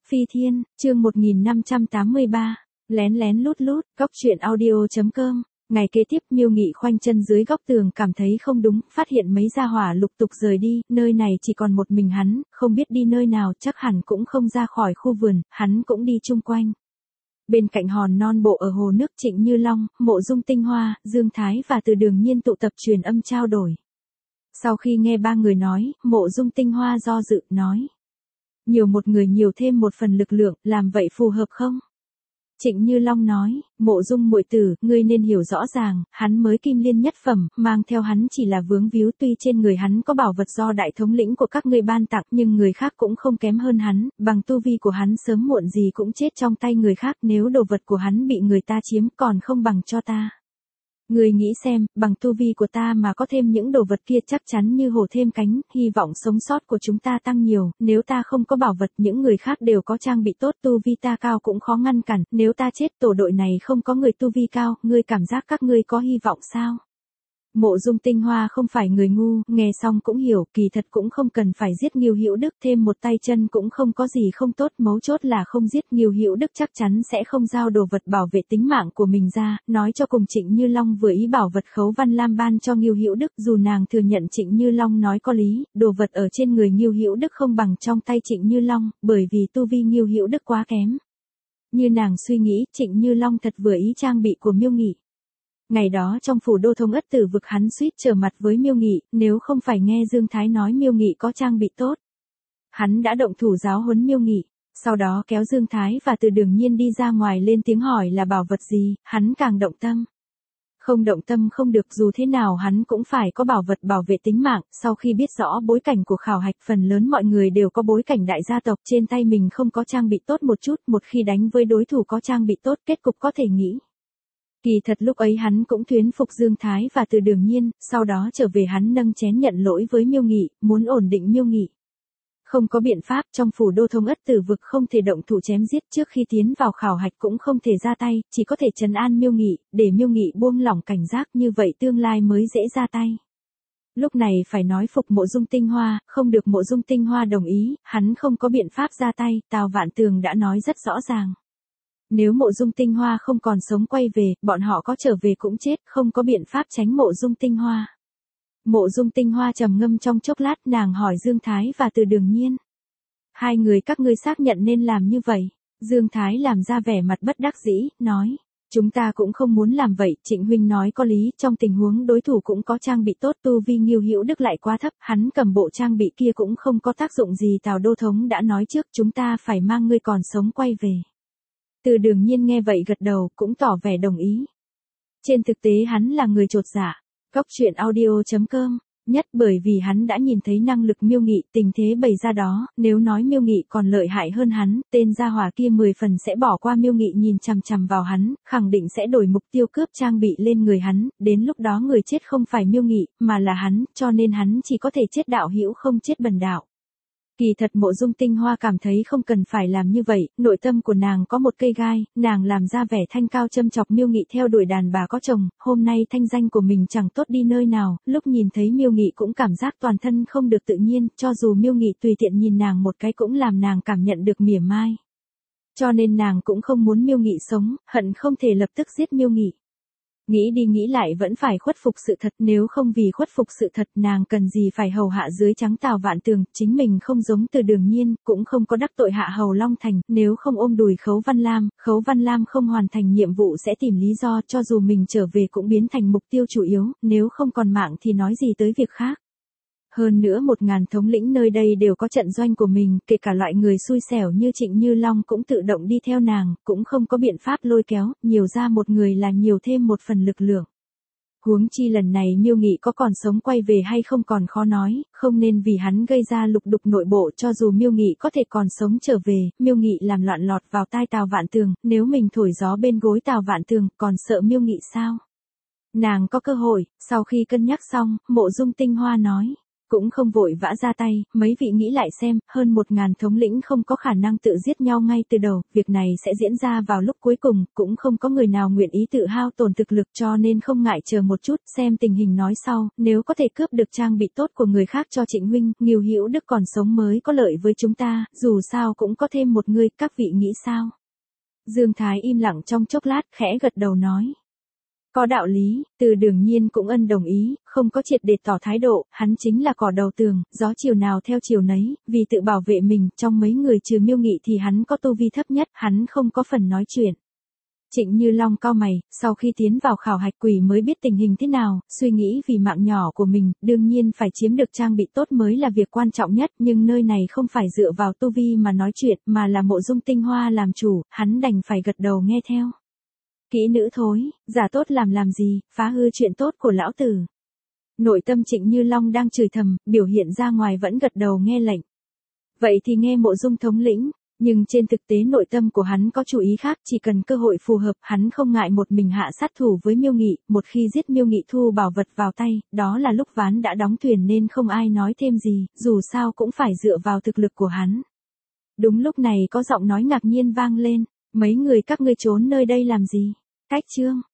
Phi Thiên, chương 1583, lén lén lút lút, góc truyện audio.com. Ngày kế tiếp Miêu Nghị khoanh chân dưới góc tường cảm thấy không đúng, phát hiện mấy gia hỏa lục tục rời đi, nơi này chỉ còn một mình hắn, không biết đi nơi nào, chắc hẳn cũng không ra khỏi khu vườn, hắn cũng đi chung quanh. Bên cạnh hòn non bộ ở hồ nước Trịnh Như Long, Mộ Dung Tinh Hoa, Dương Thái và Từ Đường Nhiên tụ tập truyền âm trao đổi. Sau khi nghe ba người nói, Mộ Dung Tinh Hoa do dự, nói. Nhiều một người nhiều thêm một phần lực lượng, làm vậy phù hợp không? Trịnh Như Long nói, Mộ Dung muội tử, ngươi nên hiểu rõ ràng, hắn mới kim liên nhất phẩm, mang theo hắn chỉ là vướng víu, tuy trên người hắn có bảo vật do đại thống lĩnh của các ngươi ban tặng, nhưng người khác cũng không kém hơn hắn, bằng tu vi của hắn sớm muộn gì cũng chết trong tay người khác, nếu đồ vật của hắn bị người ta chiếm còn không bằng cho ta. Ngươi nghĩ xem, bằng tu vi của ta mà có thêm những đồ vật kia chắc chắn như hổ thêm cánh, hy vọng sống sót của chúng ta tăng nhiều, nếu ta không có bảo vật những người khác đều có trang bị tốt, tu vi ta cao cũng khó ngăn cản, nếu ta chết tổ đội này không có người tu vi cao, ngươi cảm giác các ngươi có hy vọng sao? Mộ Dung Tinh Hoa không phải người ngu, nghe xong cũng hiểu, kỳ thật cũng không cần phải giết Ngưu Hữu Đức, thêm một tay chân cũng không có gì không tốt, mấu chốt là không giết Ngưu Hữu Đức chắc chắn sẽ không giao đồ vật bảo vệ tính mạng của mình ra, nói cho cùng Trịnh Như Long vừa ý bảo vật Khấu Văn Lam ban cho Ngưu Hữu Đức, dù nàng thừa nhận Trịnh Như Long nói có lý, đồ vật ở trên người Ngưu Hữu Đức không bằng trong tay Trịnh Như Long, bởi vì tu vi Ngưu Hữu Đức quá kém. Như nàng suy nghĩ, Trịnh Như Long thật vừa ý trang bị của Miêu Nghị. Ngày đó trong phủ đô Thông Ất Tử vực hắn suýt trở mặt với Miêu Nghị, nếu không phải nghe Dương Thái nói Miêu Nghị có trang bị tốt. Hắn đã động thủ giáo huấn Miêu Nghị, sau đó kéo Dương Thái và Từ Đường Nhiên đi ra ngoài lên tiếng hỏi là bảo vật gì, hắn càng động tâm. Không động tâm không được, dù thế nào hắn cũng phải có bảo vật bảo vệ tính mạng, sau khi biết rõ bối cảnh của khảo hạch phần lớn mọi người đều có bối cảnh đại gia tộc, trên tay mình không có trang bị tốt một chút, một khi đánh với đối thủ có trang bị tốt kết cục có thể nghĩ. Kỳ thật lúc ấy hắn cũng thuyến phục Dương Thái và Từ Đường Nhiên, sau đó trở về hắn nâng chén nhận lỗi với Miêu Nghị, muốn ổn định Miêu Nghị. Không có biện pháp, trong phủ đô Thông Ất Tử vực không thể động thủ chém giết, trước khi tiến vào khảo hạch cũng không thể ra tay, chỉ có thể trấn an Miêu Nghị, để Miêu Nghị buông lỏng cảnh giác, như vậy tương lai mới dễ ra tay. Lúc này phải nói phục Mộ Dung Tinh Hoa, không được Mộ Dung Tinh Hoa đồng ý, hắn không có biện pháp ra tay, Tào Vạn Tường đã nói rất rõ ràng. Nếu Mộ Dung Tinh Hoa không còn sống quay về, bọn họ có trở về cũng chết, không có biện pháp tránh Mộ Dung Tinh Hoa. Mộ Dung Tinh Hoa trầm ngâm trong chốc lát, nàng hỏi Dương Thái và Từ Đường Nhiên. Hai người các ngươi xác nhận nên làm như vậy. Dương Thái làm ra vẻ mặt bất đắc dĩ, nói. Chúng ta cũng không muốn làm vậy, Trịnh huynh nói có lý, trong tình huống đối thủ cũng có trang bị tốt, tu vi Ngưu Hữu Đức lại quá thấp, hắn cầm bộ trang bị kia cũng không có tác dụng gì, Tào Đô Thống đã nói trước, chúng ta phải mang ngươi còn sống quay về. Từ Đường Nhiên nghe vậy gật đầu, cũng tỏ vẻ đồng ý. Trên thực tế hắn là người chột dạ. Góc truyện audio.com, nhất bởi vì hắn đã nhìn thấy năng lực Miêu Nghị, tình thế bày ra đó, nếu nói Miêu Nghị còn lợi hại hơn hắn, tên gia hỏa kia 10 phần sẽ bỏ qua Miêu Nghị, nhìn chằm chằm vào hắn, khẳng định sẽ đổi mục tiêu cướp trang bị lên người hắn, đến lúc đó người chết không phải Miêu Nghị, mà là hắn, cho nên hắn chỉ có thể chết đạo hữu không chết bần đạo. Kỳ thật Mộ Dung Tinh Hoa cảm thấy không cần phải làm như vậy, nội tâm của nàng có một cây gai, nàng làm ra vẻ thanh cao châm chọc Miêu Nghị theo đuổi đàn bà có chồng, hôm nay thanh danh của mình chẳng tốt đi nơi nào, lúc nhìn thấy Miêu Nghị cũng cảm giác toàn thân không được tự nhiên, cho dù Miêu Nghị tùy tiện nhìn nàng một cái cũng làm nàng cảm nhận được mỉa mai. Cho nên nàng cũng không muốn Miêu Nghị sống, hận không thể lập tức giết Miêu Nghị. Nghĩ đi nghĩ lại vẫn phải khuất phục sự thật, nếu không vì khuất phục sự thật nàng cần gì phải hầu hạ dưới trắng Tào Vạn Tường, chính mình không giống Từ Đường Nhiên, cũng không có đắc tội hạ hầu Long Thành, nếu không ôm đùi Khấu Văn Lam không hoàn thành nhiệm vụ sẽ tìm lý do, cho dù mình trở về cũng biến thành mục tiêu chủ yếu, nếu không còn mạng thì nói gì tới việc khác. Hơn nữa 1000 thống lĩnh nơi đây đều có trận doanh của mình, kể cả loại người xui xẻo như Trịnh Như Long cũng tự động đi theo nàng, cũng không có biện pháp lôi kéo, nhiều ra một người là nhiều thêm một phần lực lượng. Huống chi lần này Miêu Nghị có còn sống quay về hay không còn khó nói, không nên vì hắn gây ra lục đục nội bộ, cho dù Miêu Nghị có thể còn sống trở về, Miêu Nghị làm loạn lọt vào tai Tào Vạn Tường, nếu mình thổi gió bên gối Tào Vạn Tường, còn sợ Miêu Nghị sao? Nàng có cơ hội, sau khi cân nhắc xong, Mộ Dung Tinh Hoa nói. Cũng không vội vã ra tay, mấy vị nghĩ lại xem, hơn 1.000 thống lĩnh không có khả năng tự giết nhau ngay từ đầu, việc này sẽ diễn ra vào lúc cuối cùng, cũng không có người nào nguyện ý tự hao tổn thực lực cho nên không ngại chờ một chút, xem tình hình nói sau, nếu có thể cướp được trang bị tốt của người khác cho Trịnh huynh, Ngưu Hữu Đức còn sống mới có lợi với chúng ta, dù sao cũng có thêm một người, các vị nghĩ sao? Dương Thái im lặng trong chốc lát, khẽ gật đầu nói. Có đạo lý, Từ Đường Nhiên cũng ân đồng ý, không có triệt để tỏ thái độ, hắn chính là cỏ đầu tường, gió chiều nào theo chiều nấy, vì tự bảo vệ mình, trong mấy người trừ Miêu Nghị thì hắn có tu vi thấp nhất, hắn không có phần nói chuyện. Trịnh Như Long cau mày, sau khi tiến vào khảo hạch quỷ mới biết tình hình thế nào, suy nghĩ vì mạng nhỏ của mình, đương nhiên phải chiếm được trang bị tốt mới là việc quan trọng nhất, nhưng nơi này không phải dựa vào tu vi mà nói chuyện, mà là Mộ Dung Tinh Hoa làm chủ, hắn đành phải gật đầu nghe theo. Kỹ nữ thối, giả tốt làm gì, phá hư chuyện tốt của lão tử. Nội tâm Trịnh Như Long đang chửi thầm, biểu hiện ra ngoài vẫn gật đầu nghe lệnh. Vậy thì nghe Mộ Dung thống lĩnh, nhưng trên thực tế nội tâm của hắn có chủ ý khác, chỉ cần cơ hội phù hợp, hắn không ngại một mình hạ sát thủ với Miêu Nghị, một khi giết Miêu Nghị thu bảo vật vào tay, đó là lúc ván đã đóng thuyền nên không ai nói thêm gì, dù sao cũng phải dựa vào thực lực của hắn. Đúng lúc này có giọng nói ngạc nhiên vang lên, mấy người các ngươi trốn nơi đây làm gì? Cách chương